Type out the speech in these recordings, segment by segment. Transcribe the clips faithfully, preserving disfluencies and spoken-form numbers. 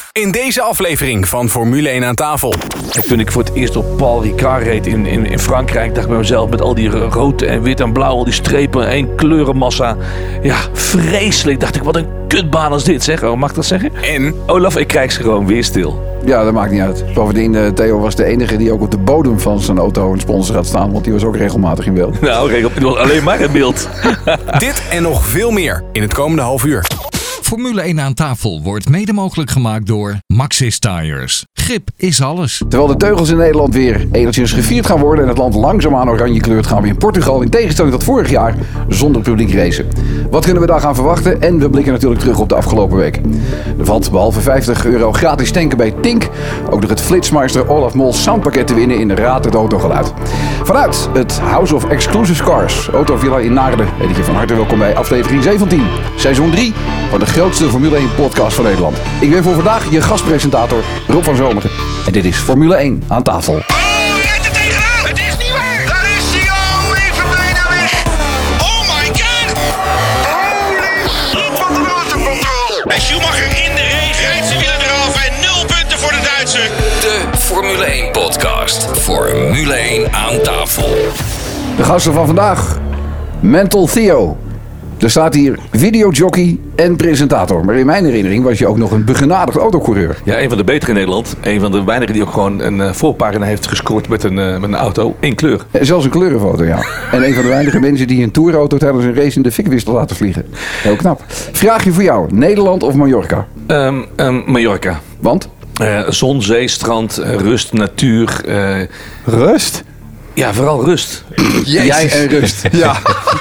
In deze aflevering van Formule één aan tafel. Toen ik voor het eerst op Paul Ricard reed in, in, in Frankrijk, dacht ik bij mezelf met al die rood en wit en blauw, al die strepen, één kleurenmassa. Ja, vreselijk. Dacht ik, wat een kutbaan als dit, zeg. Oh, mag ik dat zeggen? En Olaf, ik krijg ze gewoon weer stil. Ja, dat maakt niet uit. Bovendien, uh, Theo was de enige die ook op de bodem van zijn auto een sponsor gaat staan, want die was ook regelmatig in beeld. Nou, regel, het was alleen maar in beeld. Dit en nog veel meer in het komende half uur. Formule één aan tafel wordt mede mogelijk gemaakt door Maxxis Tires. Grip is alles. Terwijl de teugels in Nederland weer enigszins gevierd gaan worden en het land langzaamaan oranje kleurt, gaan we in Portugal in tegenstelling tot vorig jaar zonder publiek racen. Wat kunnen we daar gaan verwachten? En we blikken natuurlijk terug op de afgelopen week. Er valt behalve vijftig euro gratis tanken bij Tink ook nog het Flitsmeister Olaf Mol soundpakket te winnen in de Raad het Autogeluid. Vanuit het House of Exclusive Cars, Autovilla in Naarden, heet ik je van harte welkom bij aflevering zeventien, seizoen drie van de grootste Formule één podcast van Nederland. Ik ben voor vandaag je gastpresentator Rob van Zomeren. En dit is Formule één aan tafel. Oh, rijdt er tegenaan! Het is niet waar! Daar is hij al! Even bijna weg! Oh my god! Holy shit, wat een watercontrole! En Schumacher in de regen rijdt zijn wielen eraf en nul punten voor de Duitser. De Formule één podcast. Formule één aan tafel. De gasten van vandaag, Mental Theo. Er staat hier videojockey en presentator. Maar in mijn herinnering was je ook nog een begenadigd autocoureur. Ja, een van de betere in Nederland. Een van de weinigen die ook gewoon een uh, voorpagina heeft gescoord met een, uh, met een auto in kleur. En zelfs een kleurenfoto, ja. En een van de weinige mensen die een tourauto tijdens een race in de fik wist laten vliegen. Heel knap. Vraagje voor jou. Nederland of Mallorca? Um, um, Mallorca. Want? Uh, zon, zee, strand, uh, rust, natuur. Uh, Rust? ja, vooral rust. Jij en rust. Ja.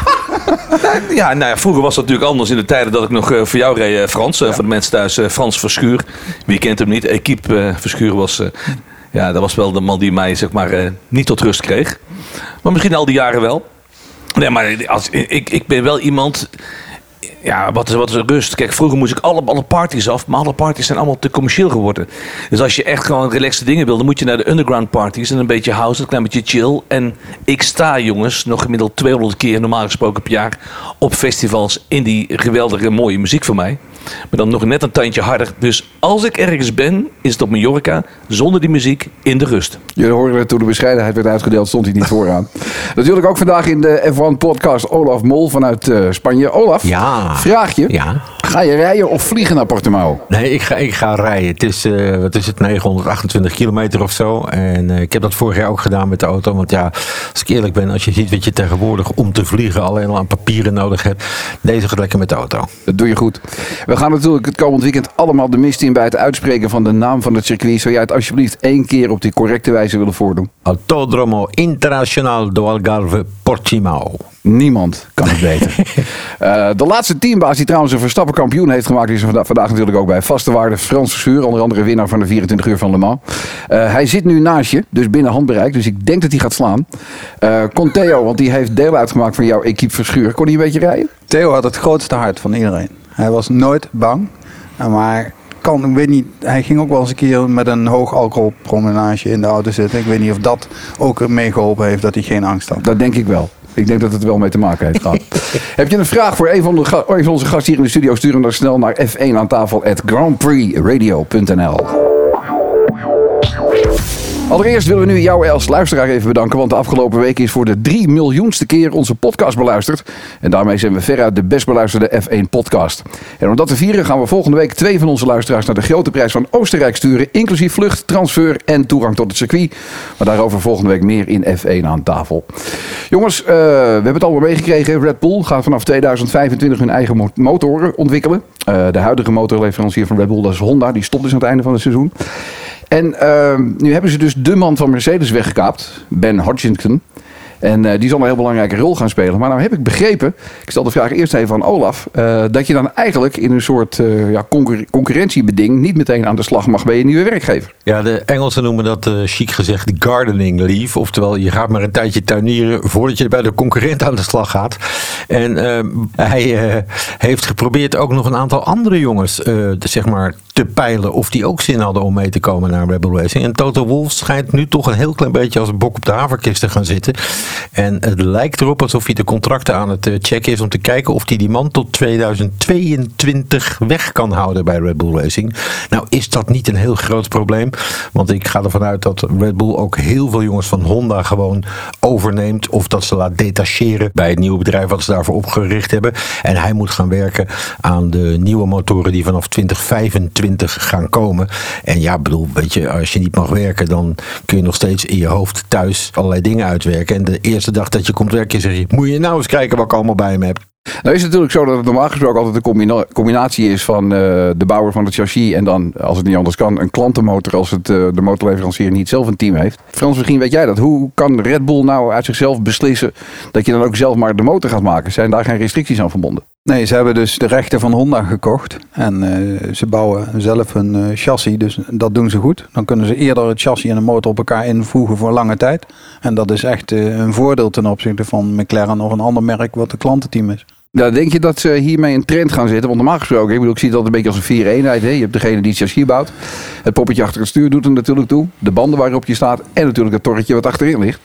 Ja, nou ja, vroeger was dat natuurlijk anders in de tijden dat ik nog uh, voor jou reed, uh, Frans. Uh, ja. Voor de mensen thuis, uh, Frans Verschuur. Wie kent hem niet? Equipe uh, Verschuur was, uh, ja, dat was wel de man die mij zeg maar uh, niet tot rust kreeg. Maar misschien al die jaren wel. Nee, maar als, ik, ik ben wel iemand. Ja, wat is, wat is rust? Kijk, vroeger moest ik alle, alle parties af, maar alle parties zijn allemaal te commercieel geworden. Dus als je echt gewoon relaxte dingen wil, dan moet je naar de underground parties en een beetje house, een klein beetje chill. En ik sta, jongens, nog gemiddeld tweehonderd keer normaal gesproken per jaar op festivals in die geweldige mooie muziek van mij. Maar dan nog net een tandje harder. Dus als ik ergens ben, is het op Mallorca, zonder die muziek, in de rust. Jullie hoorden toen de bescheidenheid werd uitgedeeld, stond hij niet vooraan. Natuurlijk ook vandaag in de F één podcast Olaf Mol vanuit uh, Spanje. Olaf, ja. Vraagje. Ja. Ga je rijden of vliegen naar Portimao? Nee, ik ga, ik ga rijden. Het is, uh, wat is het, negenhonderdachtentwintig kilometer of zo. En uh, ik heb dat vorig jaar ook gedaan met de auto. Want ja, als ik eerlijk ben, als je ziet wat je tegenwoordig om te vliegen alleen al aan papieren nodig hebt. Deze gaat lekker met de auto. Dat doe je goed. We gaan natuurlijk het komend weekend allemaal de mist in bij het uitspreken van de naam van het circuit. Zou jij het alsjeblieft één keer op die correcte wijze willen voordoen? Autódromo Internacional do Algarve Portimao. Niemand kan het weten. uh, de laatste teambaas die trouwens een Verstappen kampioen heeft gemaakt, is er vandaag, vandaag natuurlijk ook bij. Vaste waarde Frans Verschuur, onder andere winnaar van de vierentwintig uur van Le Mans. Uh, hij zit nu naast je, dus binnen handbereik. Dus ik denk dat hij gaat slaan. Uh, kon Theo, want die heeft deel uitgemaakt van jouw equipe Verschuur. Kon hij een beetje rijden? Theo had het grootste hart van iedereen. Hij was nooit bang. Maar kan, ik weet niet, hij ging ook wel eens een keer met een hoog alcoholpromenage in de auto zitten. Ik weet niet of dat ook meegeholpen heeft dat hij geen angst had. Dat denk ik wel. Ik denk dat het er wel mee te maken heeft gehad. Heb je een vraag voor een van, de ga- een van onze gasten hier in de studio? Stuur hem dan snel naar f één aan tafel at grandprixradio punt n l. Allereerst willen we nu jou als luisteraar even bedanken, want de afgelopen week is voor de drie miljoenste keer onze podcast beluisterd. En daarmee zijn we veruit de best beluisterde F één podcast. En om dat te vieren gaan we volgende week twee van onze luisteraars naar de grote prijs van Oostenrijk sturen, inclusief vlucht, transfer en toegang tot het circuit. Maar daarover volgende week meer in F één aan tafel. Jongens, uh, we hebben het allemaal meegekregen. Red Bull gaat vanaf tweeduizend vijfentwintig hun eigen mo- motoren ontwikkelen. Uh, de huidige motorleverancier van Red Bull, dat is Honda, die stopt dus aan het einde van het seizoen. En uh, nu hebben ze dus de man van Mercedes weggekaapt, Ben Hodgkinson. En uh, die zal een heel belangrijke rol gaan spelen. Maar nou heb ik begrepen, ik stel de vraag eerst even aan Olaf, uh, dat je dan eigenlijk in een soort uh, ja, concurre- concurrentiebeding niet meteen aan de slag mag bij je nieuwe werkgever. Ja, de Engelsen noemen dat uh, chic gezegd gardening leave. Oftewel, je gaat maar een tijdje tuinieren voordat je bij de concurrent aan de slag gaat. En uh, hij uh, heeft geprobeerd ook nog een aantal andere jongens uh, zeg maar te peilen of die ook zin hadden om mee te komen naar Red Bull Racing. En Toto Wolff schijnt nu toch een heel klein beetje als een bok op de haverkist te gaan zitten. En het lijkt erop alsof hij de contracten aan het checken is om te kijken of hij die man tot tweeduizend tweeëntwintig weg kan houden bij Red Bull Racing. Nou is dat niet een heel groot probleem, want ik ga ervan uit dat Red Bull ook heel veel jongens van Honda gewoon overneemt of dat ze laat detacheren bij het nieuwe bedrijf wat ze daarvoor opgericht hebben. En hij moet gaan werken aan de nieuwe motoren die vanaf twintig vijfentwintig gaan komen. En ja, bedoel, weet je, als je niet mag werken, dan kun je nog steeds in je hoofd thuis allerlei dingen uitwerken. En de eerste dag dat je komt werken, zeg je, moet je nou eens kijken wat ik allemaal bij me heb. Nou is het natuurlijk zo dat het normaal gesproken altijd een combina- combinatie is van uh, de bouwer van het chassis en dan, als het niet anders kan, een klantenmotor als het, uh, de motorleverancier niet zelf een team heeft. Frans, misschien weet jij dat. Hoe kan Red Bull nou uit zichzelf beslissen dat je dan ook zelf maar de motor gaat maken? Zijn daar geen restricties aan verbonden? Nee, ze hebben dus de rechten van Honda gekocht. En uh, ze bouwen zelf hun uh, chassis, dus dat doen ze goed. Dan kunnen ze eerder het chassis en de motor op elkaar invoegen voor lange tijd. En dat is echt uh, een voordeel ten opzichte van McLaren of een ander merk wat een klantenteam is. Nou, denk je dat ze hiermee een trend gaan zetten? Want normaal gesproken, ik bedoel, ik zie het altijd een beetje als een vier-eenheid. Hè? Je hebt degene die het chassis bouwt. Het poppetje achter het stuur doet er natuurlijk toe. De banden waarop je staat. En natuurlijk het torretje wat achterin ligt.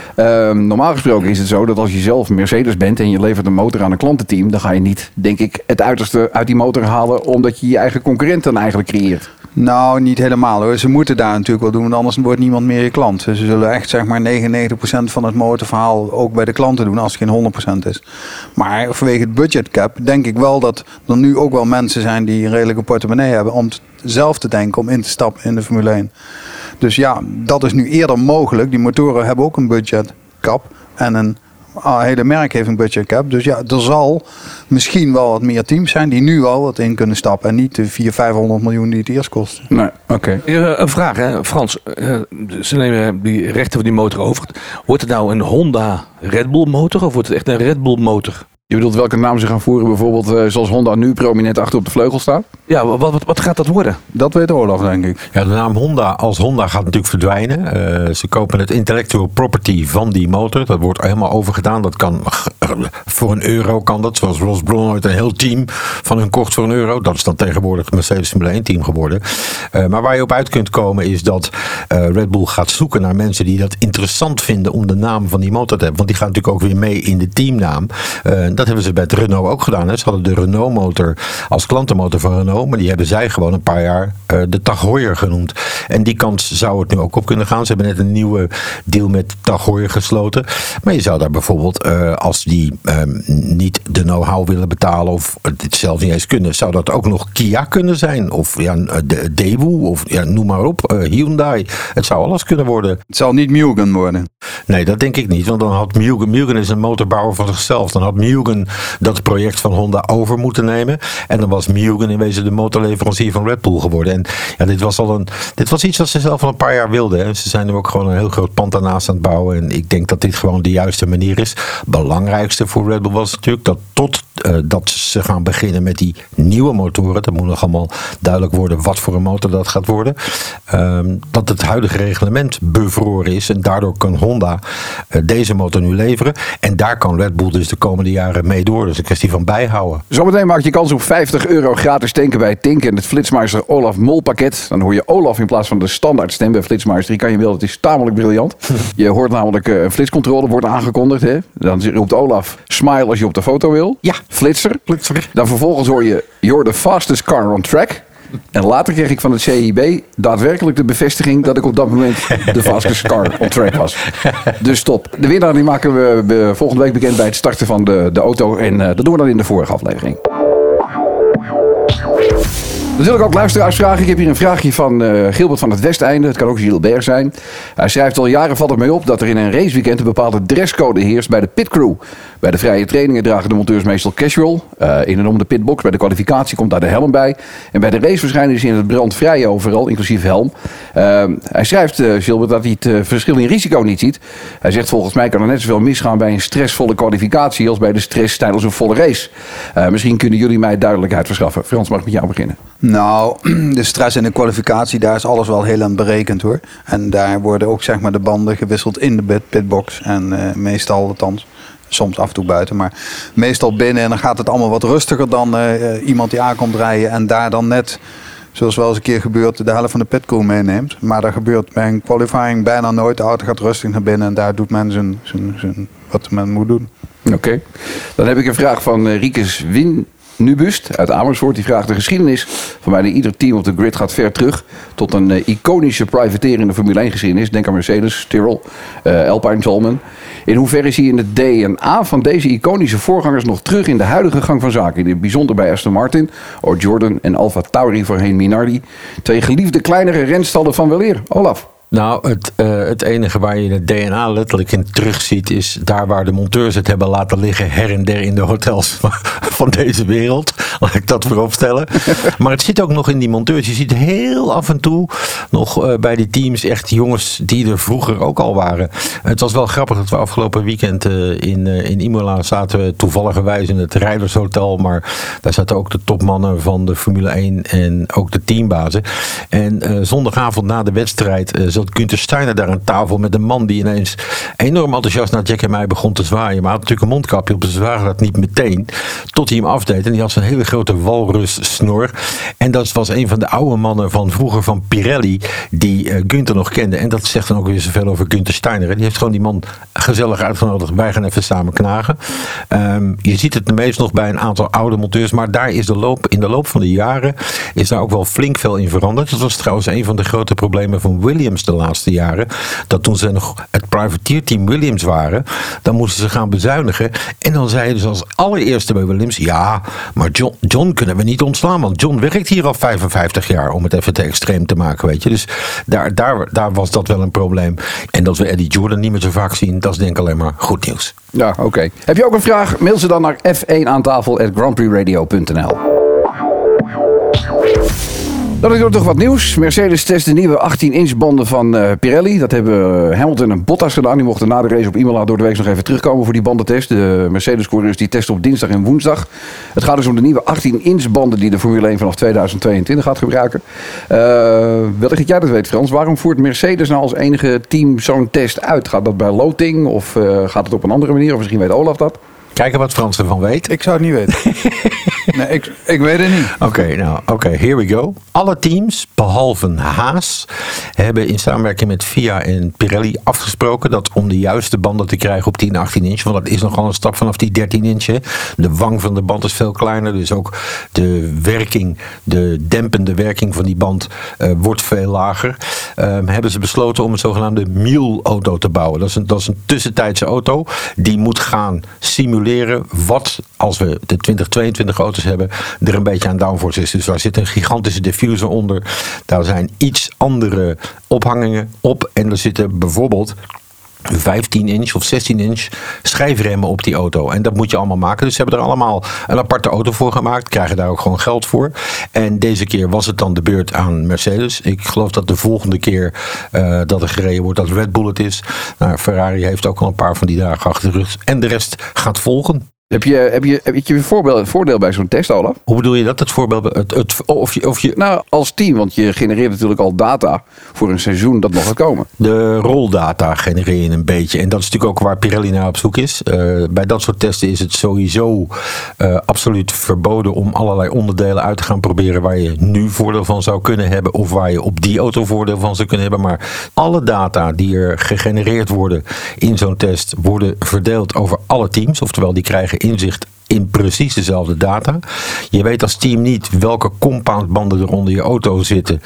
Um, normaal gesproken is het zo dat als je zelf Mercedes bent en je levert een motor aan een klantenteam, dan ga je niet, denk ik, het uiterste uit die motor halen omdat je je eigen concurrent dan eigenlijk creëert. Nou, niet helemaal hoor. Ze moeten daar natuurlijk wel doen, want anders wordt niemand meer je klant. Ze zullen echt zeg maar negenennegentig procent van het motorverhaal ook bij de klanten doen, als het geen honderd procent is. Maar vanwege het budgetcap denk ik wel dat er nu ook wel mensen zijn die een redelijke portemonnee hebben om zelf te denken om in te stappen in de Formule één. Dus ja, dat is nu eerder mogelijk. Die motoren hebben ook een budgetcap en een ah, hele merk heeft een budgetcap. Dus ja, er zal misschien wel wat meer teams zijn die nu wel wat in kunnen stappen en niet de vierhonderd, vijfhonderd miljoen die het eerst kost. Nee, oké. Okay. Uh, een vraag, hè, Frans. Uh, ze nemen die rechten van die motor over. Wordt het nou een Honda Red Bull motor of wordt het echt een Red Bull motor? Je bedoelt welke naam ze gaan voeren, bijvoorbeeld uh, zoals Honda nu prominent achter op de vleugel staat? Ja, wat, wat, wat gaat dat worden? Dat weet Olaf, denk ik. Ja, de naam Honda als Honda gaat natuurlijk verdwijnen. Uh, ze kopen het intellectual property van die motor. Dat wordt helemaal overgedaan. Dat kan voor een euro kan dat. Zoals Ross Brawn ooit een heel team van hun kocht voor een euro. Dat is dan tegenwoordig het Mercedes Formule één team geworden. Uh, maar waar je op uit kunt komen is dat uh, Red Bull gaat zoeken naar mensen die dat interessant vinden om de naam van die motor te hebben. Want die gaan natuurlijk ook weer mee in de teamnaam. Uh, Dat hebben ze bij het Renault ook gedaan. Hè. Ze hadden de Renault motor als klantenmotor van Renault. Maar die hebben zij gewoon een paar jaar uh, de Tag Heuer genoemd. En die kant zou het nu ook op kunnen gaan. Ze hebben net een nieuwe deal met Tag Heuer gesloten. Maar je zou daar bijvoorbeeld, uh, als die um, niet de know-how willen betalen of dit zelf niet eens kunnen, zou dat ook nog Kia kunnen zijn. Of ja, de Daewoo of ja, noem maar op. Uh, Hyundai. Het zou alles kunnen worden. Het zal niet Mugen worden. Nee, dat denk ik niet. Want dan had Mugen, Mugen is een motorbouwer van zichzelf. Dan had Mugen dat project van Honda over moeten nemen. En dan was Mugen in wezen de motorleverancier van Red Bull geworden. En ja, dit was al een, dit was iets wat ze zelf al een paar jaar wilden. Hè. Ze zijn nu ook gewoon een heel groot pand daarnaast aan het bouwen. En ik denk dat dit gewoon de juiste manier is. Belangrijkste voor Red Bull was natuurlijk dat tot uh, dat ze gaan beginnen met die nieuwe motoren. Dat moet nog allemaal duidelijk worden wat voor een motor dat gaat worden. Um, dat het huidige reglement bevroren is. En daardoor kan Honda uh, deze motor nu leveren. En daar kan Red Bull dus de komende jaren mee door. Dus een kwestie van bijhouden. Zometeen maak je kans op vijftig euro gratis tanken bij Tink en het Flitsmeister Olaf Mol pakket. Dan hoor je Olaf in plaats van de standaard stem bij Flitsmeister. Die kan je wel, het is tamelijk briljant. Je hoort namelijk uh, een flitscontrole wordt aangekondigd. Hè? Dan roept Olaf smile als je op de foto wil. Ja. Flitser. Flitser. Dan vervolgens hoor je you're the fastest car on track. En later kreeg ik van het C I B daadwerkelijk de bevestiging dat ik op dat moment de fastest car on track was. Dus stop. De winnaar die maken we volgende week bekend bij het starten van de, de auto. En uh, dat doen we dan in de vorige aflevering. Natuurlijk ook luisteraarsvragen. Ik heb hier een vraagje van uh, Gilbert van het Westeinde. Het kan ook Gilbert zijn. Hij schrijft al jaren valt het mij op dat er in een raceweekend een bepaalde dresscode heerst bij de pitcrew. Bij de vrije trainingen dragen de monteurs meestal casual. Uh, in en om de pitbox. Bij de kwalificatie komt daar de helm bij. En bij de race verschijnen ze in het brandvrije overal, inclusief helm. Uh, hij schrijft, uh, Gilbert, dat hij het uh, verschil in risico niet ziet. Hij zegt volgens mij kan er net zoveel misgaan bij een stressvolle kwalificatie als bij de stress tijdens een volle race. Uh, misschien kunnen jullie mij duidelijkheid verschaffen. Frans, mag ik met jou beginnen? Nou, de stress in de kwalificatie, daar is alles wel heel aan berekend hoor. En daar worden ook zeg maar de banden gewisseld in de pitbox. En uh, meestal althans, soms af en toe buiten, maar meestal binnen. En dan gaat het allemaal wat rustiger dan uh, iemand die aankomt rijden en daar dan net zoals wel eens een keer gebeurt, de helft van de pitcrew meeneemt. Maar dat gebeurt bij een qualifying bijna nooit. De auto gaat rustig naar binnen en daar doet men zijn, zijn, zijn, wat men moet doen. Oké. Okay. Dan heb ik een vraag van uh, Riekes Win. Nubust uit Amersfoort, die vraagt: de geschiedenis van bijna ieder team op de grid gaat ver terug tot een uh, iconische privateer in de Formule één geschiedenis. Denk aan Mercedes, Tyrrell, uh, Alpine Tolman. In hoeverre zie je het D N A van deze iconische voorgangers nog terug in de huidige gang van zaken? In het bijzonder bij Aston Martin, O'Jordan en Alfa Tauri voorheen Minardi. Twee geliefde kleinere renstallen van weleer. Olaf. Nou, het, uh, het enige waar je het D N A letterlijk in terugziet is daar waar de monteurs het hebben laten liggen her en der in de hotels van deze wereld. Laat ik dat voorop stellen. Maar het zit ook nog in die monteurs. Je ziet heel af en toe nog uh, bij die teams echt jongens die er vroeger ook al waren. Het was wel grappig dat we afgelopen weekend uh, in, uh, in Imola zaten we toevalligerwijs in het Rijdershotel. Maar daar zaten ook de topmannen van de Formule één en ook de teambazen. En uh, zondagavond na de wedstrijd uh, zat Günther Steiner daar aan tafel met een man die ineens enorm enthousiast naar Jack en mij begon te zwaaien. Maar hij had natuurlijk een mondkapje op, dus we zagen dat niet meteen. Tot hij hem afdeed. En die had zo'n hele grote walrussnor. En dat was een van de oude mannen van vroeger van Pirelli die uh, Günther nog kende. En dat zegt dan ook weer zoveel over Günther Steiner. En die heeft gewoon die man gezellig uitgenodigd. Wij gaan even samen knagen. Um, je ziet het meest nog bij een aantal oude monteurs. Maar daar is de loop, in de loop van de jaren is daar ook wel flink veel in veranderd. Dat was trouwens een van de grote problemen van Williams de laatste jaren. Dat toen ze nog het privateerteam Williams waren, dan moesten ze gaan bezuinigen. En dan zeiden ze als allereerste bij Williams, ja, maar John, John kunnen we niet ontslaan, want John werkt hier al vijfenvijftig jaar, om het even te extreem te maken, weet je. Dus daar, daar, daar was dat wel een probleem. En dat we Eddie Jordan niet meer zo vaak zien, dat is denk ik alleen maar goed nieuws. Ja, oké. Okay. Heb je ook een vraag? Mail ze dan naar f één aan tafel at grandprixradio punt n l. Dan is er toch wat nieuws. Mercedes test de nieuwe achttien inch banden van uh, Pirelli. Dat hebben Hamilton en Bottas gedaan. Die mochten na de race op Imola door de week nog even terugkomen voor die bandentest. De Mercedes-coureurs die testen op dinsdag en woensdag. Het gaat dus om de nieuwe achttien inch banden die de Formule één vanaf tweeduizend tweeëntwintig gaat gebruiken. Uh, wellicht dat jij dat weet, Frans. Waarom voert Mercedes nou als enige team zo'n test uit? Gaat dat bij loting of uh, gaat het op een andere manier? Of misschien weet Olaf dat? Kijken wat Frans ervan weet. Ik zou het niet weten. Nee, ik, ik weet het niet. Oké, okay, nou, oké, okay, here we go. Alle teams, behalve Haas, hebben in samenwerking met F I A en Pirelli afgesproken dat om de juiste banden te krijgen op tien, achttien inch, want dat is nogal een stap vanaf die dertien inch. Hè. De wang van de band is veel kleiner, dus ook de werking, de dempende werking van die band uh, wordt veel lager. Um, hebben ze besloten om een zogenaamde Mule-auto te bouwen. Dat is, een, dat is een tussentijdse auto die moet gaan simuleren wat, als we de twintig tweeëntwintig auto's hebben, er een beetje aan downforce is. Dus daar zit een gigantische diffuser onder. Daar zijn iets andere ophangingen op. En er zitten bijvoorbeeld vijftien inch of zestien inch schijfremmen op die auto. En dat moet je allemaal maken. Dus ze hebben er allemaal een aparte auto voor gemaakt. Krijgen daar ook gewoon geld voor. En deze keer was het dan de beurt aan Mercedes. Ik geloof dat de volgende keer uh, dat er gereden wordt dat Red Bull het is. Nou, Ferrari heeft ook al een paar van die dagen achter de rug. En de rest gaat volgen. Heb je, heb je, heb je een voorbeeld, voordeel bij zo'n test, Olaf? Hoe bedoel je dat? Het voorbeeld, het, het, of je, of je... Nou, als team, want je genereert natuurlijk al data voor een seizoen dat nog gaat komen. De roldata genereer je een beetje. En dat is natuurlijk ook waar Pirelli naar op zoek is. Uh, bij dat soort testen is het sowieso uh, absoluut verboden om allerlei onderdelen uit te gaan proberen waar je nu voordeel van zou kunnen hebben of waar je op die auto voordeel van zou kunnen hebben. Maar alle data die er gegenereerd worden in zo'n test worden verdeeld over alle teams. Oftewel, die krijgen inzicht in precies dezelfde data. Je weet als team niet welke compoundbanden er onder je auto zitten.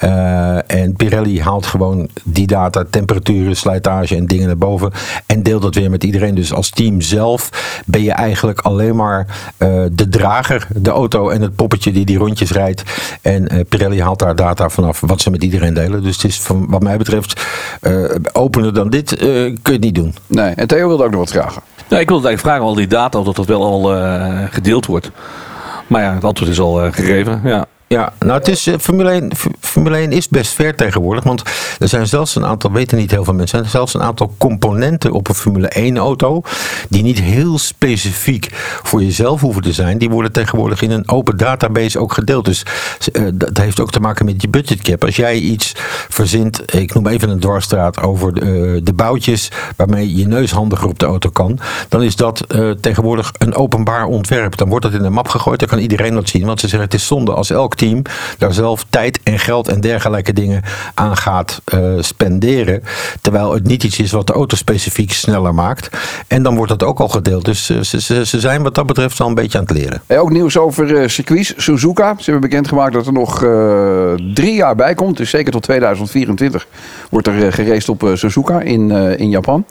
Uh, en Pirelli haalt gewoon die data, temperaturen, slijtage en dingen naar boven en deelt dat weer met iedereen. Dus als team zelf ben je eigenlijk alleen maar uh, de drager, de auto en het poppetje die die rondjes rijdt. En uh, Pirelli haalt daar data vanaf wat ze met iedereen delen. Dus het is van wat mij betreft uh, opener dan dit uh, kun je het niet doen. Nee, en Theo wilde ook nog wat vragen. Ja, ik wilde eigenlijk vragen of al die data of dat dat wel al uh, gedeeld wordt. Maar ja, het antwoord is al uh, gegeven. Ja. Ja, nou het is, uh, Formule één, Formule één is best ver tegenwoordig, want er zijn zelfs een aantal, weten niet heel veel mensen, er zijn zelfs een aantal componenten op een Formule één auto die niet heel specifiek voor jezelf hoeven te zijn. Die worden tegenwoordig in een open database ook gedeeld. Dus uh, dat heeft ook te maken met je budgetcap. Als jij iets verzint, ik noem even een dwarsstraat over de, uh, de boutjes waarmee je neus handiger op de auto kan, dan is dat uh, tegenwoordig een openbaar ontwerp. Dan wordt dat in een map gegooid, dan kan iedereen dat zien, want ze zeggen het is zonde als elke team daar zelf tijd en geld en dergelijke dingen aan gaat uh, spenderen. Terwijl het niet iets is wat de auto specifiek sneller maakt. En dan wordt dat ook al gedeeld. Dus uh, ze, ze, ze zijn wat dat betreft al een beetje aan het leren. En ook nieuws over uh, circuits. Suzuka. Ze hebben bekendgemaakt dat er nog uh, drie jaar bij komt. Dus zeker tot tweeduizend vierentwintig wordt er uh, geraced op uh, Suzuka in, uh, in Japan.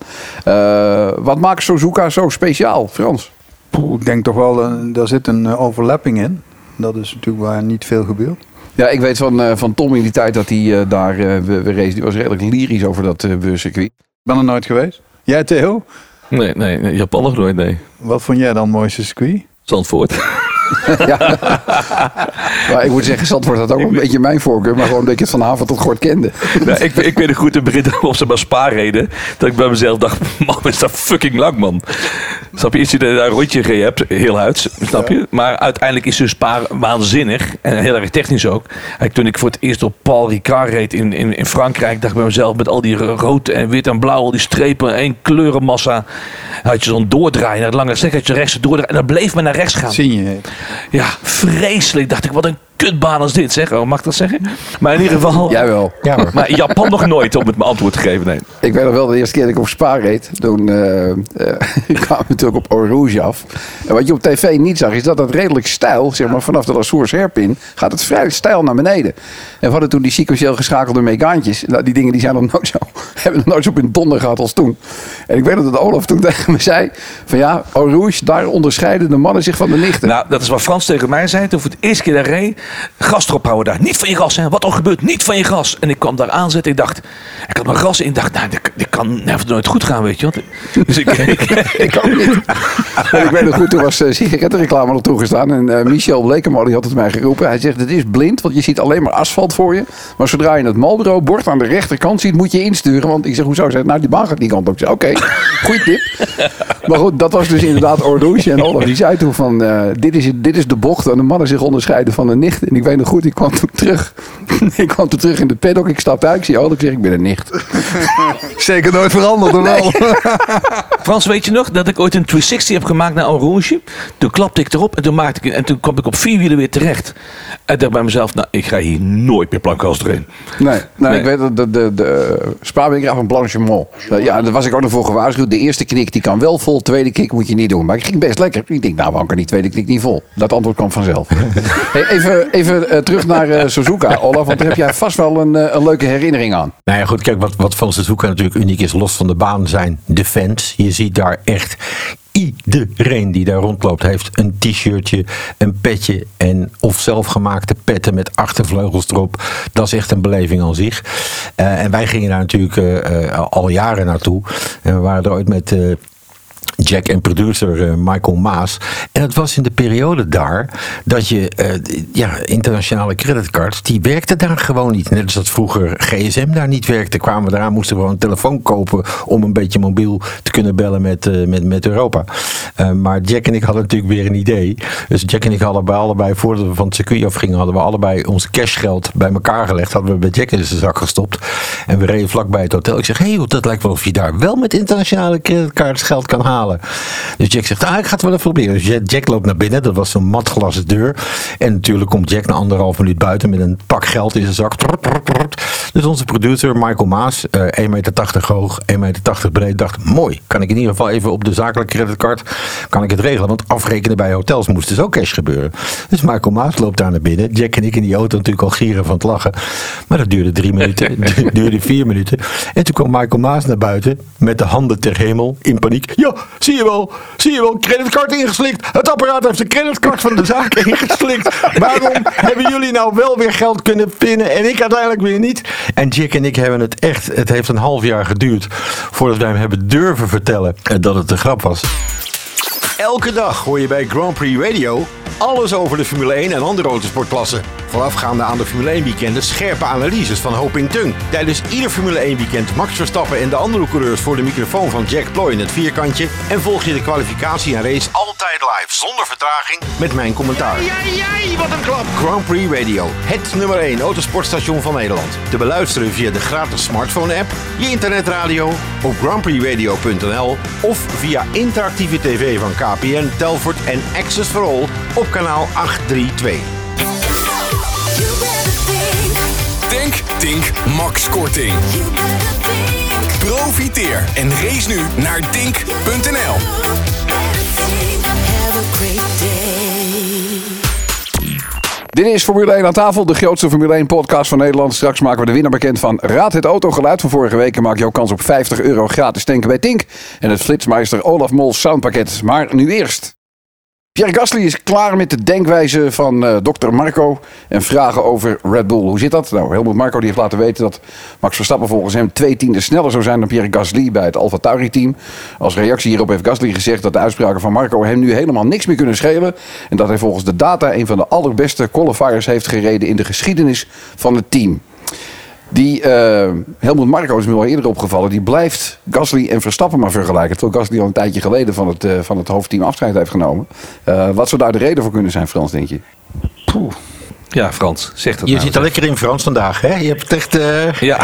Uh, wat maakt Suzuka zo speciaal, Frans? Poeh, ik denk toch wel, uh, daar zit een uh, overlapping in. Dat is natuurlijk waar niet veel gebeurt. Ja, ik weet van, uh, van Tom in die tijd dat hij uh, daar uh, we, we race. Die was redelijk lyrisch over dat uh, circuit. Ik ben er nooit geweest. Jij, Theo? Nee, nee, nee, Japan nog nooit, nee. Wat vond jij dan het mooiste circuit? Zandvoort. Ja. Maar ik moet zeggen, Zandvoort had ook een beetje mijn voorkeur. Maar gewoon omdat ik het van haven tot gort kende. Nou, ik, ik weet het goed in Britten op ze maar Spa reden. Dat ik bij mezelf dacht, man, is dat fucking lang, man. Snap je? Iets je daar een rondje gereden hebt, heel uit, snap je? Maar uiteindelijk is dus Spa waanzinnig. En heel erg technisch ook. En toen ik voor het eerst op Paul Ricard reed in, in, in Frankrijk, dacht ik bij mezelf, met al die rood en wit en blauw, al die strepen, één kleurenmassa. Had je zo'n doordraaien, naar het lange stek had je rechts doordraaien. En dan bleef men naar rechts gaan. Zie je. Ja, vreselijk. Dacht ik, wat een kutbaan als dit, zeg. Oh, mag ik dat zeggen? Maar in ieder geval... Jawel. Ja, hoor. Maar Japan nog nooit, om het mijn antwoord te geven, nee. Ik weet nog wel, de eerste keer dat ik op Spa reed, toen uh, uh, kwamen we natuurlijk op Eau Rouge af. En wat je op tv niet zag, is dat dat redelijk steil, zeg maar vanaf de La Source Hairpin, gaat het vrij steil naar beneden. En we hadden toen die sequentieel geschakelde Megaantjes. Nou, die dingen die zijn nog nooit zo, hebben nog nooit zo op hun donder gehad als toen. En ik weet dat Olaf toen tegen me zei, van ja, Eau Rouge, daar onderscheiden de mannen zich van de nichten. Nou, dat is wat Frans tegen mij zei toen voor het eerste keer daar reed. Gas erop houden daar. Niet van je gas, hè. Wat er gebeurt, niet van je gas. En ik kwam daar aanzetten. Ik dacht, ik had mijn gas in. Ik dacht, nou, dit, dit kan net nooit goed gaan, weet je wat. Dus ik... ik, ik ook niet. En ik weet nog goed, toen was uh, sigarettenreclame nog toegestaan. En uh, Michel Blekemolen die had het mij geroepen. Hij zegt, het is blind, want je ziet alleen maar asfalt voor je. Maar zodra je het Marlboro-bord aan de rechterkant ziet, moet je insturen. Want ik zeg, hoezo? Zeg, nou, die baan gaat die kant op. Ik zeg, oké, okay, goeie tip. Maar goed, dat was dus inderdaad Eau Rouge. En Olaf die zei toen van, uh, dit, is, dit is de bocht. En de mannen zich onderscheiden van een nicht. En ik weet nog goed, ik kwam toen terug. ik kwam toen terug in de paddock. Ik stapte uit. Ik zie Olaf. Ik zeg, ik ben een nicht. Zeker nooit veranderd, hoor. Nee. Frans, weet je nog dat ik ooit een driehonderdzestig heb gemaakt naar Eau Rouge? Toen klapte ik erop en toen, maakte ik, en toen kwam ik op vier wielen weer terecht. En dacht bij mezelf, nou, ik ga hier nooit meer plankgas erin. Nee, nou, Nee. ik weet dat de, de, de Spa-winkel van Blanchimont. Ja, daar was ik ook nog voor gewaarschuwd. De eerste knik die kan wel vol, tweede knik moet je niet doen. Maar ik ging best lekker. Ik denk, nou, waarom kan die tweede knik niet vol? Dat antwoord kwam vanzelf. Hey, even even uh, terug naar uh, Suzuka, Olaf, want daar heb jij vast wel een, uh, een leuke herinnering aan. Nou ja, goed, kijk, wat, wat van Suzuka natuurlijk uniek is, los van de baan, zijn de fans. Je ziet daar echt iedereen die daar rondloopt heeft een t-shirtje, een petje en of zelfgemaakte petten met achtervleugels erop. Dat is echt een beleving aan zich. Uh, en wij gingen daar natuurlijk uh, uh, al jaren naartoe. En we waren er ooit met... Uh, Jack en producer uh, Michael Maas. En het was in de periode daar dat je, uh, ja, internationale creditcards, die werkten daar gewoon niet. Net als dat vroeger G S M daar niet werkte. Kwamen we eraan, moesten we gewoon een telefoon kopen om een beetje mobiel te kunnen bellen met, uh, met, met Europa. Uh, maar Jack en ik hadden natuurlijk weer een idee. Dus Jack en ik hadden bij allebei, voordat we van het circuit afgingen, hadden we allebei ons cashgeld bij elkaar gelegd. Hadden we bij Jack in zijn zak gestopt. En we reden vlakbij het hotel. Ik zeg, hé, hey, dat lijkt wel of je daar wel met internationale creditcards geld kan halen. Dus Jack zegt, ah, ik ga het wel even proberen. Dus Jack loopt naar binnen, dat was zo'n matglazen deur. En natuurlijk komt Jack na anderhalf minuut buiten met een pak geld in zijn zak. Dus onze producer, Michael Maas, uh, één meter tachtig hoog, één meter tachtig breed, dacht, mooi, kan ik in ieder geval even op de zakelijke creditcard, kan ik het regelen. Want afrekenen bij hotels moest dus ook cash gebeuren. Dus Michael Maas loopt daar naar binnen. Jack en ik in die auto natuurlijk al gieren van het lachen. Maar dat duurde drie minuten, duurde vier minuten. En toen kwam Michael Maas naar buiten met de handen ter hemel, in paniek. Ja, zie je wel, zie je wel, creditcard ingeslikt. Het apparaat heeft de creditcard van de zaak ingeslikt. Waarom hebben jullie nou wel weer geld kunnen pinnen en ik uiteindelijk weer niet? En Jack en ik hebben het echt, het heeft een half jaar geduurd voordat wij hem hebben durven vertellen dat het een grap was. Elke dag hoor je bij Grand Prix Radio alles over de Formule één en andere autosportklassen. Voorafgaande aan de Formule één weekenden scherpe analyses van Ho Ping Tung. Tijdens ieder Formule één weekend Max Verstappen en de andere coureurs voor de microfoon van Jack Ploy in het vierkantje. En volg je de kwalificatie en race altijd live, zonder vertraging, met mijn commentaar. Jij, jij, wat een klap! Grand Prix Radio, het nummer één autosportstation van Nederland. Te beluisteren via de gratis smartphone-app, je internetradio, op grandprixradio punt n l of via interactieve tv van K P N, Telfort en Access for All op kanaal acht drie twee. Tink Max Korting. Profiteer en race nu naar tink punt n l. Dit is Formule één aan tafel, de grootste Formule één podcast van Nederland. Straks maken we de winnaar bekend van Raad het Autogeluid van vorige week. En maak jouw kans op vijftig euro gratis tanken bij Tink. En het Flitsmeister Olaf Mol soundpakket. Maar nu eerst. Pierre Gasly is klaar met de denkwijze van uh, dokter Marco en vragen over Red Bull. Hoe zit dat? Nou, Helmut Marco die heeft laten weten dat Max Verstappen volgens hem twee tienden sneller zou zijn dan Pierre Gasly bij het AlphaTauri-team. Als reactie hierop heeft Gasly gezegd dat de uitspraken van Marco hem nu helemaal niks meer kunnen schelen. En dat hij volgens de data een van de allerbeste qualifiers heeft gereden in de geschiedenis van het team. Die uh, Helmut Marco is me al eerder opgevallen. Die blijft Gasly en Verstappen maar vergelijken. Terwijl Gasly al een tijdje geleden van het, uh, van het hoofdteam afscheid heeft genomen. Uh, wat zou daar de reden voor kunnen zijn, Frans, denk je? Poeh. Ja, Frans, zeg dat Je nou. zit al lekker in Frans vandaag, hè? Je hebt het echt... Uh... Ja.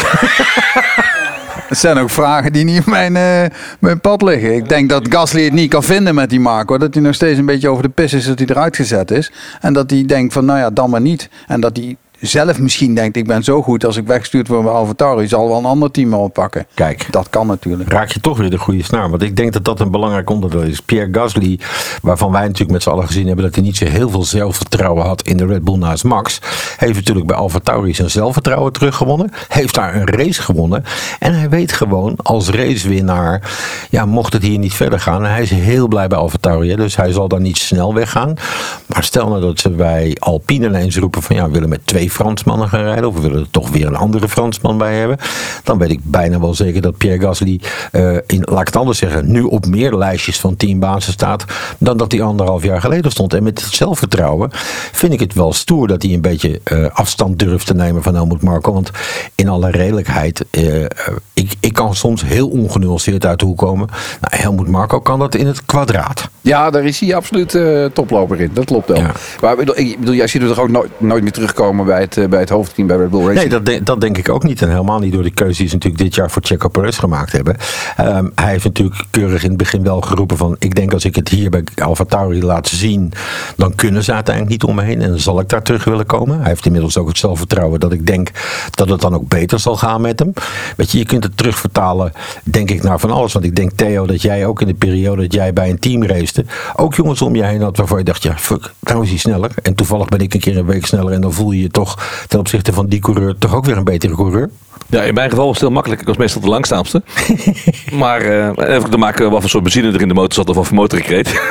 Het zijn ook vragen die niet op mijn, uh, mijn pad liggen. Ik denk dat Gasly het niet kan vinden met die Marco. Dat hij nog steeds een beetje over de pis is dat hij eruit gezet is. En dat hij denkt van, nou ja, dan maar niet. En dat hij zelf misschien denkt, ik ben zo goed, als ik weggestuurd word bij AlphaTauri, zal wel een ander team al pakken. Kijk, dat kan natuurlijk. Raak je toch weer de goede snaar. Want ik denk dat dat een belangrijk onderdeel is. Pierre Gasly, waarvan wij natuurlijk met z'n allen gezien hebben dat hij niet zo heel veel zelfvertrouwen had in de Red Bull naast Max, heeft natuurlijk bij AlphaTauri zijn zelfvertrouwen teruggewonnen. Heeft daar een race gewonnen. En hij weet gewoon als racewinnaar, ja, mocht het hier niet verder gaan. Hij is heel blij bij AlphaTauri. Dus hij zal daar niet snel weggaan. Maar stel nou dat ze bij Alpine ineens roepen van ja, we willen met twee Fransmannen gaan rijden, of we willen er toch weer een andere Fransman bij hebben, dan weet ik bijna wel zeker dat Pierre Gasly, uh, in, laat ik het anders zeggen, nu op meer lijstjes van teambazen staat dan dat hij anderhalf jaar geleden stond. En met het zelfvertrouwen vind ik het wel stoer dat hij een beetje uh, afstand durft te nemen van Helmut Marko. Want in alle redelijkheid, uh, ik, ik kan soms heel ongenuanceerd uit de hoek komen. Nou, Helmut Marko kan dat in het kwadraat. Ja, daar is hij absoluut uh, toploper in. Dat klopt wel. Ja. Maar ik bedoel, ik bedoel, jij ziet er toch ook nooit, nooit meer terugkomen bij het, uh, bij het hoofdteam bij Red Bull Racing? Nee, dat, de, dat denk ik ook niet. En helemaal niet door de keuze die ze natuurlijk dit jaar voor Checo Perez gemaakt hebben. Um, hij heeft natuurlijk keurig in het begin wel geroepen van, ik denk als ik het hier bij AlphaTauri laat zien, dan kunnen ze uiteindelijk niet om me heen en dan zal ik daar terug willen komen. Hij heeft inmiddels ook het zelfvertrouwen dat ik denk dat het dan ook beter zal gaan met hem. Weet je, je kunt het terugvertalen, denk ik, naar van alles. Want ik denk, Theo, dat jij ook in de periode dat jij bij een team racete, ook jongens om je heen had waarvan je dacht, ja, fuck, nou is hij sneller. En toevallig ben ik een keer een week sneller en dan voel je je toch ten opzichte van die coureur toch ook weer een betere coureur. Ja, in mijn geval was het heel makkelijk. Ik was meestal de langzaamste. Maar uh, even te maken wat voor soort benzine er in de motor zat of wat voor motor ik reed.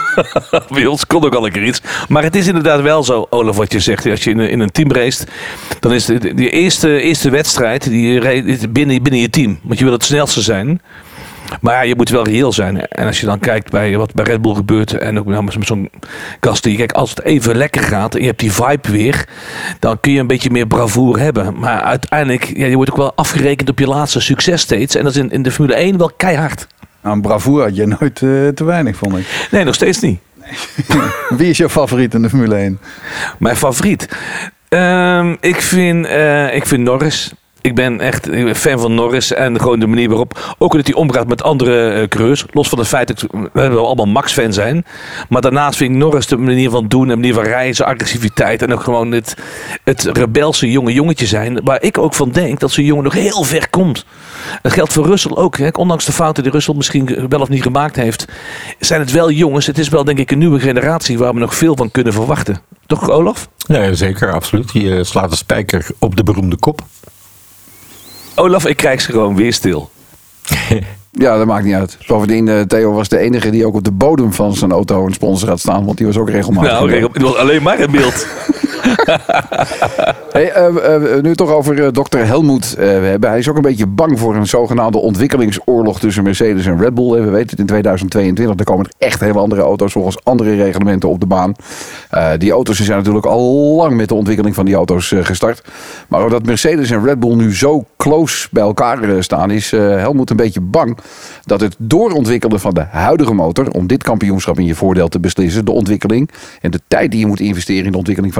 Bij ons kon ook al een keer iets. Maar het is inderdaad wel zo, Olaf, wat je zegt. Als je in een, in een team race, dan is de, de eerste, eerste wedstrijd die je rijdt binnen, binnen je team. Want je wil het snelste zijn. Maar je moet wel reëel zijn. En als je dan kijkt bij wat bij Red Bull gebeurt en ook met zo'n Gasly. Kijk, als het even lekker gaat en je hebt die vibe weer, dan kun je een beetje meer bravoure hebben. Maar uiteindelijk, ja, je wordt ook wel afgerekend op je laatste succes steeds. En dat is in, in de Formule één wel keihard. Nou, een bravoure had je nooit uh, te weinig, vond ik. Nee, nog steeds niet. Wie is jouw favoriet in de Formule één? Mijn favoriet? Um, ik, vind, uh, ik vind Norris. Ik ben echt fan van Norris en gewoon de manier waarop, ook dat hij omgaat met andere uh, coureurs. Los van het feit dat we allemaal Max-fan zijn. Maar daarnaast vind ik Norris de manier van doen, de manier van reizen, agressiviteit en ook gewoon het, het rebelse jonge jongetje zijn. Waar ik ook van denk dat zo'n jongen nog heel ver komt. Dat geldt voor Russell ook. Hè. Ondanks de fouten die Russell misschien wel of niet gemaakt heeft, zijn het wel jongens. Het is wel denk ik een nieuwe generatie waar we nog veel van kunnen verwachten. Toch, Olaf? Ja, zeker, absoluut. Je slaat de spijker op de beroemde kop. Olaf, ik krijg ze gewoon weer stil. Ja, dat maakt niet uit. Bovendien, uh, Theo was de enige die ook op de bodem van zijn auto een sponsor had staan. Want die was ook regelmatig. Nou, regel, het was alleen maar in beeld. Hey, uh, uh, nu toch over uh, dokter Helmut uh, hebben. Hij is ook een beetje bang voor een zogenaamde ontwikkelingsoorlog tussen Mercedes en Red Bull. We weten het in tweeduizend tweeëntwintig. Er komen er echt hele andere auto's volgens andere reglementen op de baan. Uh, die auto's zijn natuurlijk al lang met de ontwikkeling van die auto's uh, gestart. Maar doordat Mercedes en Red Bull nu zo close bij elkaar uh, staan, is uh, Helmut een beetje bang dat het doorontwikkelen van de huidige motor, om dit kampioenschap in je voordeel te beslissen, de ontwikkeling en de tijd die je moet investeren in de ontwikkeling van de tweeduizend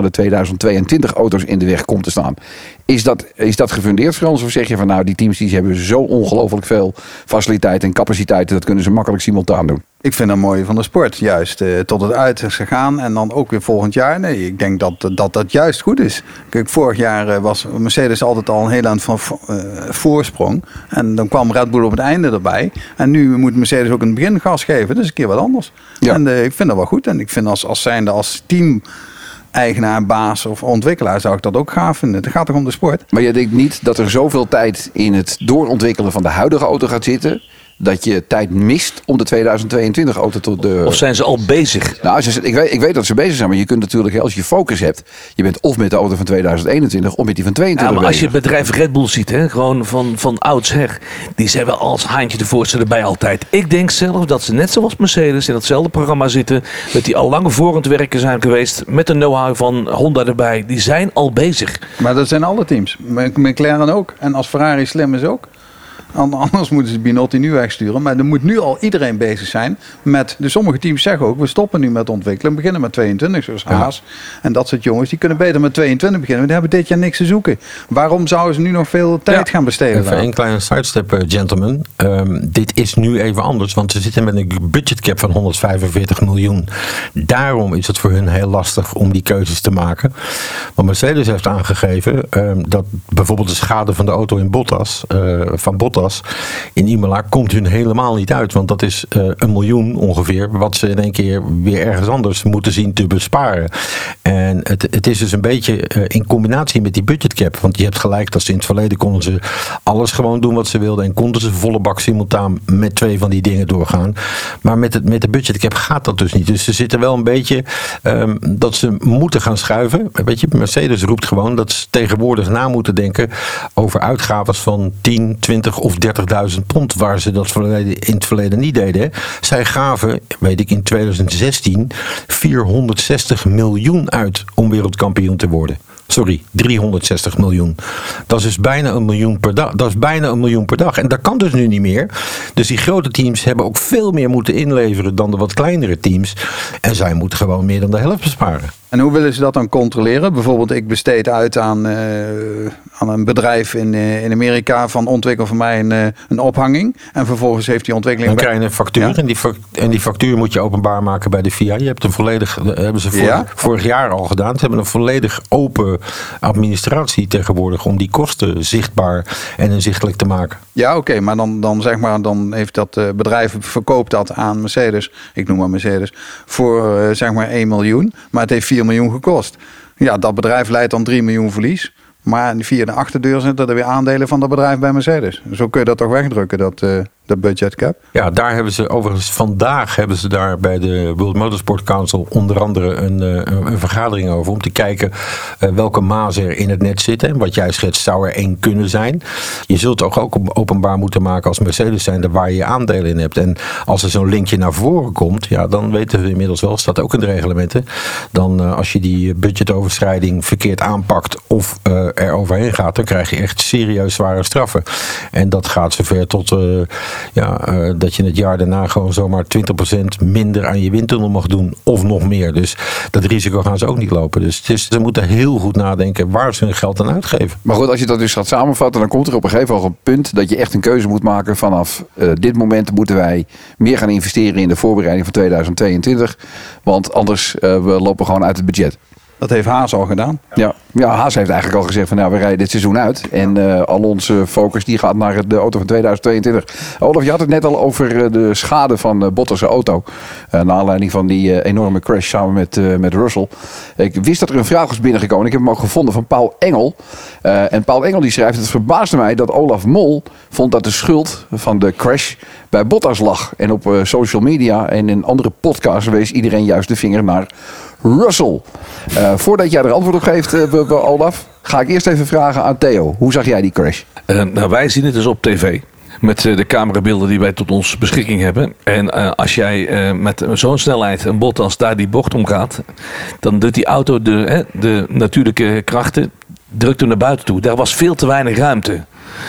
tweeduizend tweeëntwintig auto's in de weg komt te staan. Is dat, is dat gefundeerd, Frans? Of zeg je van nou, die teams die hebben zo ongelooflijk veel faciliteiten en capaciteiten, dat kunnen ze makkelijk simultaan doen? Ik vind dat mooi van de sport. Juist uh, tot het uit is gegaan en dan ook weer volgend jaar. Nee, ik denk dat dat, dat juist goed is. Kijk, vorig jaar uh, was Mercedes altijd al een heel eind van uh, voorsprong. En dan kwam Red Bull op het einde erbij. En nu moet Mercedes ook in het begin gas geven. Dat is een keer wat anders. Ja. En uh, ik vind dat wel goed. En ik vind als, als zijnde als team eigenaar, baas of ontwikkelaar zou ik dat ook gaaf vinden. Het gaat toch om de sport. Maar je denkt niet dat er zoveel tijd in het doorontwikkelen van de huidige auto gaat zitten, dat je tijd mist om de tweeduizend tweeëntwintig auto tot de... Of zijn ze al bezig? Nou, als je, ik, weet, ik weet dat ze bezig zijn, maar je kunt natuurlijk, als je focus hebt, je bent of met de auto van tweeduizend eenentwintig of met die van tweeëntwintig ja, maar als je bezig. het bedrijf Red Bull ziet, hè, gewoon van, van oudsher, die zijn wel als haantje de voorste erbij altijd. Ik denk zelf dat ze net zoals Mercedes in datzelfde programma zitten, dat die al lang voor aan het werken zijn geweest, met de know-how van Honda erbij. Die zijn al bezig. Maar dat zijn alle teams. McLaren ook. En als Ferrari slim is ook. Anders moeten ze Binotto nu wegsturen. Maar er moet nu al iedereen bezig zijn met... Dus sommige teams zeggen ook, we stoppen nu met ontwikkelen. We beginnen met tweeëntwintig, zoals Haas. Ja. En dat soort jongens, die kunnen beter met tweeëntwintig beginnen. Want die hebben dit jaar niks te zoeken. Waarom zouden ze nu nog veel tijd ja. gaan besteden? Even een kleine sidestep, gentlemen. Um, dit is nu even anders. Want ze zitten met een budgetcap van honderdvijfenveertig miljoen. Daarom is het voor hun heel lastig om die keuzes te maken. Want Mercedes heeft aangegeven... Um, dat bijvoorbeeld de schade van de auto in Bottas... Uh, van Bottas in Imola komt hun helemaal niet uit. Want dat is uh, een miljoen ongeveer. Wat ze in één keer weer ergens anders moeten zien te besparen. En het, het is dus een beetje uh, in combinatie met die budgetcap. Want je hebt gelijk dat ze in het verleden konden ze alles gewoon doen wat ze wilden. En konden ze volle bak simultaan met twee van die dingen doorgaan. Maar met, het, met de budgetcap gaat dat dus niet. Dus ze zitten wel een beetje um, dat ze moeten gaan schuiven. Weet je, Mercedes roept gewoon dat ze tegenwoordig na moeten denken over uitgaves van tien, twintig of dertigduizend pond, waar ze dat in het verleden niet deden. Zij gaven, weet ik, in tweeduizend zestien vierhonderdzestig miljoen uit om wereldkampioen te worden. Sorry, driehonderdzestig miljoen. Dat is dus bijna een miljoen per dag. Dat is bijna een miljoen per dag. En dat kan dus nu niet meer. Dus die grote teams hebben ook veel meer moeten inleveren dan de wat kleinere teams. En zij moeten gewoon meer dan de helft besparen. En hoe willen ze dat dan controleren? Bijvoorbeeld, ik besteed uit aan, uh, aan een bedrijf in, uh, in Amerika van ontwikkel voor mij een, uh, een ophanging. En vervolgens heeft die ontwikkeling... Dan krijg je een factuur. Ja? En, die fac- en die factuur moet je openbaar maken bij de V I A. Je hebt een volledig, dat hebben ze vorig, ja? vorig jaar al gedaan. Ze hebben een volledig open administratie tegenwoordig om die kosten zichtbaar en inzichtelijk te maken. Ja, oké, okay, maar dan, dan zeg maar, dan heeft dat uh, bedrijf verkoopt dat aan Mercedes, ik noem maar Mercedes, voor uh, zeg maar één miljoen. Maar het heeft vier miljoen gekost. Ja, dat bedrijf leidt dan drie miljoen verlies. Maar via de achterdeur zitten er weer aandelen van dat bedrijf bij Mercedes. Zo kun je dat toch wegdrukken, dat, uh, dat budgetcap. Ja, daar hebben ze overigens vandaag hebben ze daar bij de World Motorsport Council onder andere een, een, een vergadering over. Om te kijken uh, welke mazen er in het net zitten. En wat jij schetst zou er één kunnen zijn. Je zult toch ook openbaar moeten maken als Mercedes zijnde waar je je aandelen in hebt. En als er zo'n linkje naar voren komt, ja, dan weten we inmiddels wel, staat ook in de reglementen. Dan uh, als je die budgetoverschrijding verkeerd aanpakt of uh, er overheen gaat, dan krijg je echt serieus zware straffen. En dat gaat zover tot uh, ja, uh, dat je het jaar daarna gewoon zomaar twintig procent minder aan je windtunnel mag doen of nog meer. Dus dat risico gaan ze ook niet lopen. Dus het is, ze moeten heel goed nadenken waar ze hun geld aan uitgeven. Maar goed, als je dat dus gaat samenvatten, dan komt er op een gegeven moment een punt dat je echt een keuze moet maken vanaf uh, dit moment moeten wij meer gaan investeren in de voorbereiding van tweeduizend tweeëntwintig. Want anders uh, we lopen gewoon uit het budget. Dat heeft Haas al gedaan. Ja, ja, Haas heeft eigenlijk al gezegd van nou, we rijden dit seizoen uit. En uh, al onze focus die gaat naar de auto van tweeduizend tweeëntwintig. Olaf, je had het net al over de schade van uh, Bottas' auto. Uh, naar aanleiding van die uh, enorme crash samen met, uh, met Russell. Ik wist dat er een vraag was binnengekomen. Ik heb hem ook gevonden van Paul Engel. Uh, en Paul Engel die schrijft, het verbaasde mij dat Olaf Mol vond dat de schuld van de crash bij Bottas lag. En op uh, social media en in andere podcasts wees iedereen juist de vinger naar Russell. Uh, voordat jij er antwoord op geeft, uh, Olaf, ga ik eerst even vragen aan Theo. Hoe zag jij die crash? Uh, nou, wij zien het dus op tv. Met uh, de camerabeelden die wij tot onze beschikking hebben. En uh, als jij uh, met zo'n snelheid een Bottas daar die bocht omgaat, dan doet die auto de, hè, de natuurlijke krachten, drukt hem naar buiten toe. Daar was veel te weinig ruimte.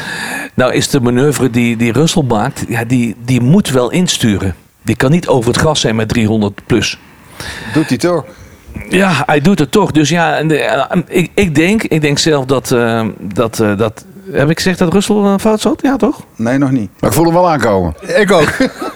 Nou is de manoeuvre die, die Russell maakt, ja, die, die moet wel insturen. Die kan niet over het gas zijn met driehonderd plus. Doet hij toch? Ja, hij doet het toch. Dus ja, en de, uh, ik, ik, denk, ik denk zelf dat... Uh, dat, uh, dat heb ik gezegd dat Russell een fout zat? Ja, toch? Nee, nog niet. Maar ik voel hem wel aankomen. Ik ook.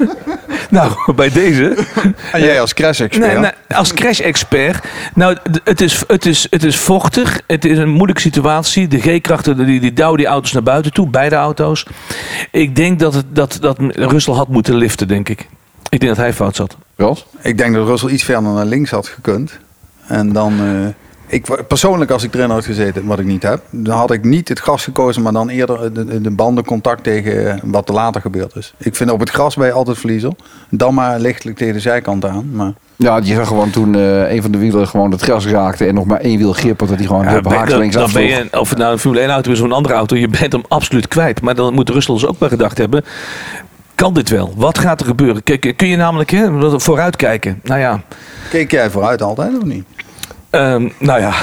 Nou, bij deze... En jij als crash-expert? Nee, nee, als crash-expert. Nou, het is, het, is, het is vochtig. Het is een moeilijke situatie. De G-krachten die, die douwen die auto's naar buiten toe. Beide auto's. Ik denk dat, het, dat, dat Russell had moeten liften, denk ik. Ik denk dat hij fout zat. Ros? Ik denk dat Russell iets verder naar links had gekund. En dan... Uh, ik, persoonlijk, als ik erin had gezeten, wat ik niet heb... dan had ik niet het gas gekozen, maar dan eerder de, de bandencontact tegen wat er later gebeurd is. Ik vind op het gras ben je altijd verliezer. Dan maar lichtelijk tegen de zijkant aan. Maar... Ja, je zag gewoon toen uh, een van de wielen gewoon het gras raakte... en nog maar één wiel grip, dat hij gewoon ja, de haaks links dan ben afvloog. je, of het nou een Formule één auto is of een andere auto... je bent hem absoluut kwijt. Maar dan moet Russell dus ook bij gedacht hebben... kan dit wel? Wat gaat er gebeuren? Kijk, kun je namelijk hè, vooruit kijken? Nou ja. Keek jij vooruit altijd of niet? Um, nou ja.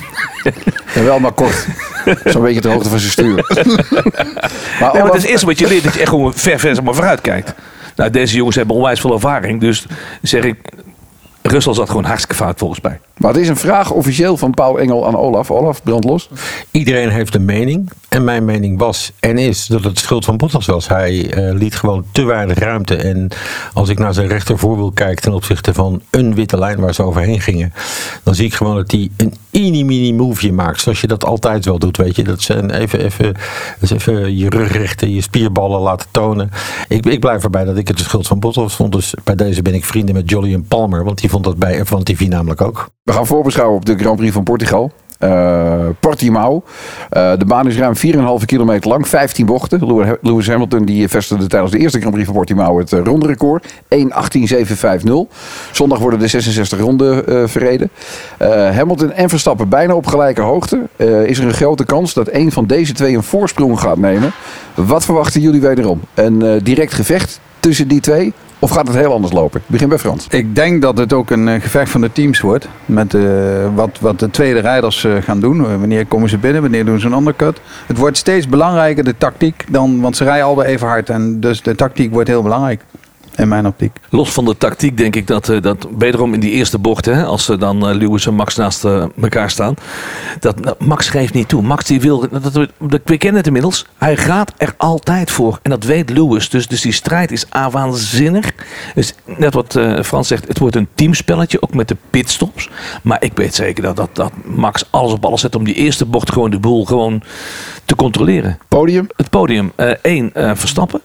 Ja, wel maar kort. Zo'n beetje de hoogte van zijn stuur. maar, ja, maar het is het eerste wat je leert, dat je echt gewoon ver, ver maar vooruit kijkt. Nou, deze jongens hebben onwijs veel ervaring. Dus zeg ik, Russell zat gewoon hartstikke fout volgens mij. Maar het is een vraag officieel van Paul Engel aan Olaf. Olaf, brand los. Iedereen heeft een mening. En mijn mening was en is dat het schuld van Bottas was. Hij uh, liet gewoon te weinig ruimte. En als ik naar zijn rechtervoorwiel kijk ten opzichte van een witte lijn waar ze overheen gingen. Dan zie ik gewoon dat hij een mini-mini moveje maakt. Zoals je dat altijd wel doet, weet je. Dat ze even, even, dus even je rug rechten, je spierballen laten tonen. Ik, ik blijf erbij dat ik het de schuld van Bottas vond. Dus bij deze ben ik vrienden met Jolyon Palmer. Want die vond dat bij F one T V namelijk ook. We gaan voorbeschouwen op de Grand Prix van Portugal. Uh, Portimao. Uh, de baan is ruim vier komma vijf kilometer lang, vijftien bochten. Lewis Hamilton die vestigde tijdens de eerste Grand Prix van Portimao het uh, ronderecord. één achttien zevenhonderdvijftig. Zondag worden de zesenzestig ronden uh, verreden. Uh, Hamilton en Verstappen bijna op gelijke hoogte. Uh, is er een grote kans dat een van deze twee een voorsprong gaat nemen. Wat verwachten jullie wederom? Een uh, direct gevecht tussen die twee? Of gaat het heel anders lopen? Ik begin bij Frans. Ik denk dat het ook een uh, gevecht van de teams wordt. Met uh, wat, wat de tweede rijders uh, gaan doen. Uh, wanneer komen ze binnen? Wanneer doen ze een undercut? Het wordt steeds belangrijker, de tactiek. Dan, want ze rijden allebei even hard. En dus de tactiek wordt heel belangrijk. In mijn optiek. Los van de tactiek denk ik dat, uh, dat wederom in die eerste bocht, hè, als ze dan uh, Lewis en Max naast uh, elkaar staan, dat uh, Max geeft niet toe. Max die wil, dat, dat, dat, we kennen het inmiddels, hij gaat er altijd voor. En dat weet Lewis. Dus, dus die strijd is a waanzinnig. Dus net wat uh, Frans zegt, het wordt een teamspelletje, ook met de pitstops. Maar ik weet zeker dat, dat, dat Max alles op alles zet om die eerste bocht gewoon de boel gewoon te controleren. Podium? Het podium. Eén, uh, uh, Verstappen.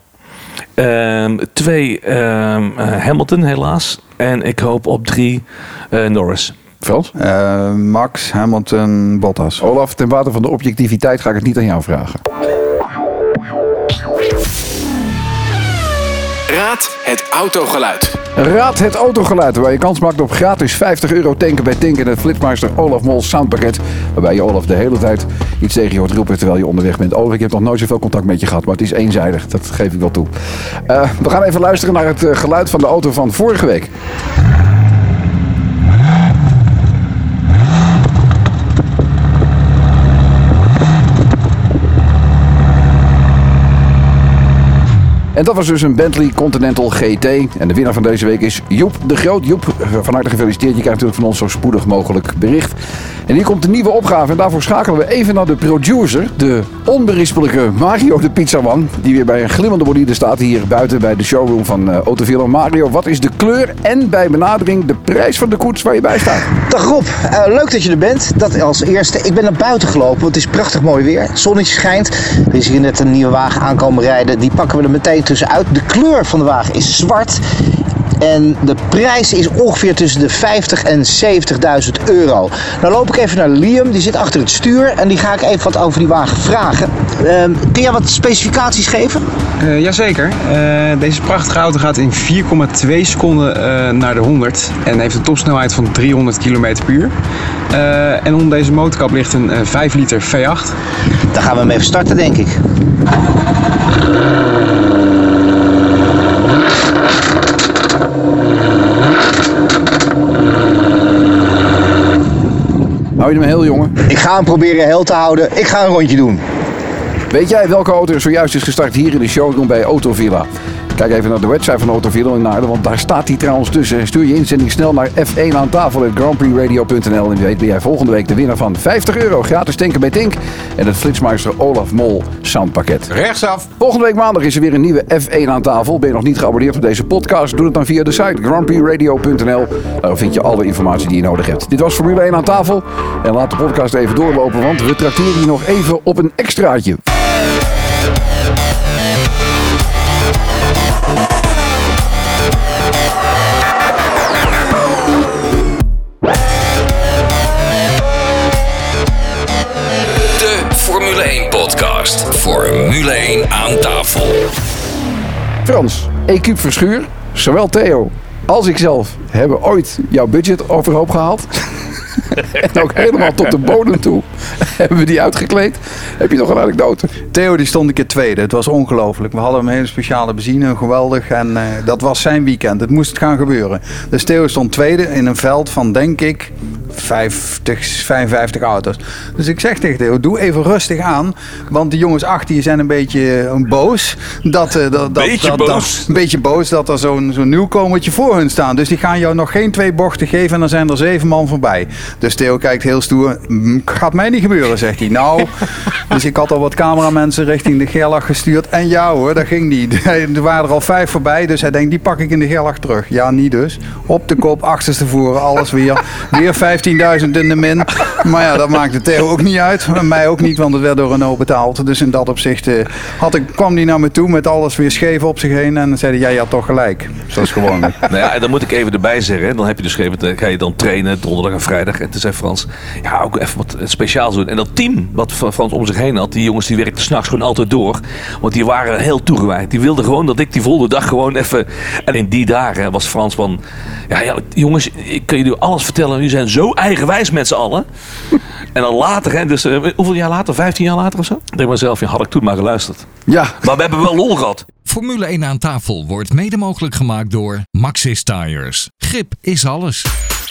Um, twee, um, uh, Hamilton helaas. En ik hoop op drie, uh, Norris. Frans? Uh, Max, Hamilton, Bottas. Olaf, ten bate van de objectiviteit ga ik het niet aan jou vragen. Raad het autogeluid. Raad het autogeluid, waar je kans maakt op gratis vijftig euro tanken bij Tanken het Flitsmeister Olaf Mol soundpakket. Waarbij je Olaf de hele tijd iets tegen je hoort roepen terwijl je onderweg bent. Olaf, ik heb nog nooit zoveel contact met je gehad, maar het is eenzijdig. Dat geef ik wel toe. Uh, we gaan even luisteren naar het uh, geluid van de auto van vorige week. En dat was dus een Bentley Continental G T. En de winnaar van deze week is Joep de Groot. Joep, van harte gefeliciteerd. Je krijgt natuurlijk van ons zo spoedig mogelijk bericht. En hier komt de nieuwe opgave. En daarvoor schakelen we even naar de producer. De onberispelijke Mario de Pizzaman. Die weer bij een glimmende bolide staat hier buiten bij de showroom van uh, Autovilla. Mario, wat is de kleur en bij benadering de prijs van de koets waar je bij staat? Dag Rob, uh, leuk dat je er bent. Dat als eerste. Ik ben naar buiten gelopen, want het is prachtig mooi weer. Zonnetje schijnt. Er is hier net een nieuwe wagen aankomen rijden. Die pakken we er meteen tussenuit. De kleur van de wagen is zwart. En de prijs is ongeveer tussen de vijftig en zeventigduizend euro. Nou loop ik even naar Liam, die zit achter het stuur. En die ga ik even wat over die wagen vragen. Uh, kun jij wat specificaties geven? Uh, jazeker. Uh, deze prachtige auto gaat in vier komma twee seconden uh, naar de honderd. En heeft een topsnelheid van driehonderd kilometer per uur. Uh, en onder deze motorkap ligt een uh, vijf liter V acht. Dan gaan we hem even starten, denk ik. Hou je hem heel, jongen? Ik ga hem proberen heel te houden. Ik ga een rondje doen. Weet jij welke auto er zojuist is gestart hier in de showroom bij Autovilla? Kijk even naar de website van Autovedel in Naarden, want daar staat hij trouwens tussen. Stuur je inzending snel naar F één aan tafel at grandprixradio punt n l. En wie weet ben jij volgende week de winnaar van vijftig euro gratis tanken bij Tink en het Flitsmeister Olaf Mol soundpakket. Rechtsaf. Volgende week maandag is er weer een nieuwe F één aan tafel. Ben je nog niet geabonneerd op deze podcast? Doe het dan via de site grandprixradio punt n l. Daar vind je alle informatie die je nodig hebt. Dit was Formule één aan tafel. En laat de podcast even doorlopen, want we trakteren je nog even op een extraatje. De Formule één podcast. Formule één aan tafel. Frans, Equipe Verschuur, zowel Theo als ikzelf hebben ooit jouw budget overhoop gehaald. En ook helemaal tot de bodem toe hebben we die uitgekleed. Heb je nog een anekdote? Theo die stond een keer tweede. Het was ongelooflijk. We hadden een hele speciale benzine, geweldig. En uh, dat was zijn weekend. Het moest gaan gebeuren. Dus Theo stond tweede in een veld van, denk ik, vijftig, vijfenvijftig auto's. Dus ik zeg tegen Theo, doe even rustig aan. Want de jongens achter je zijn een beetje uh, boos. Dat, uh, dat, dat, beetje dat, boos. Dat, een beetje boos dat er zo'n, zo'n nieuwkomertje voor hun staan. Dus die gaan jou nog geen twee bochten geven en dan zijn er zeven man voorbij. Dus Theo kijkt heel stoer. Gaat mij niet gebeuren, zegt hij. Nou, dus ik had al wat cameramensen richting de Gerlach gestuurd. En ja hoor, dat ging niet. Er waren er al vijf voorbij, dus hij denkt, die pak ik in de Gerlach terug. Ja, niet dus. Op de kop, achterstevoren, alles weer. Weer vijftienduizend in de min. Maar ja, dat maakte Theo ook niet uit. En mij ook niet, want het werd door Renault betaald. Dus in dat opzicht uh, had ik, kwam hij naar me toe met alles weer scheef op zich heen. En dan zei hij, ja, je had toch gelijk. Zoals gewoonlijk. Nou ja, en dan moet ik even erbij zeggen. Dan heb je dus gegeven, ga je dan trainen donderdag en vrijdag. En toen zei Frans, ja, ook even wat speciaals doen. En dat team wat Frans om zich heen had, die jongens die werkten s'nachts gewoon altijd door. Want die waren heel toegewijd. Die wilden gewoon dat ik die volgende dag gewoon even... En in die dagen was Frans van, ja, ja jongens, ik kan jullie alles vertellen. Jullie zijn zo eigenwijs met z'n allen. En dan later, hè, dus uh, hoeveel jaar later? vijftien jaar later of zo? Ik denk maar zelf, ja, had ik toen maar geluisterd. Ja. Maar we hebben wel lol gehad. Formule één aan tafel wordt mede mogelijk gemaakt door Maxxis Tires. Grip is alles.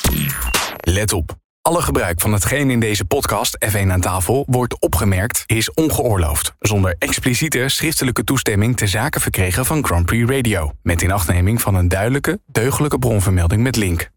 Let op. Alle gebruik van hetgeen in deze podcast F één aan tafel wordt opgemerkt is ongeoorloofd. Zonder expliciete schriftelijke toestemming ter zake verkregen van Grand Prix Radio. Met inachtneming van een duidelijke, deugdelijke bronvermelding met link.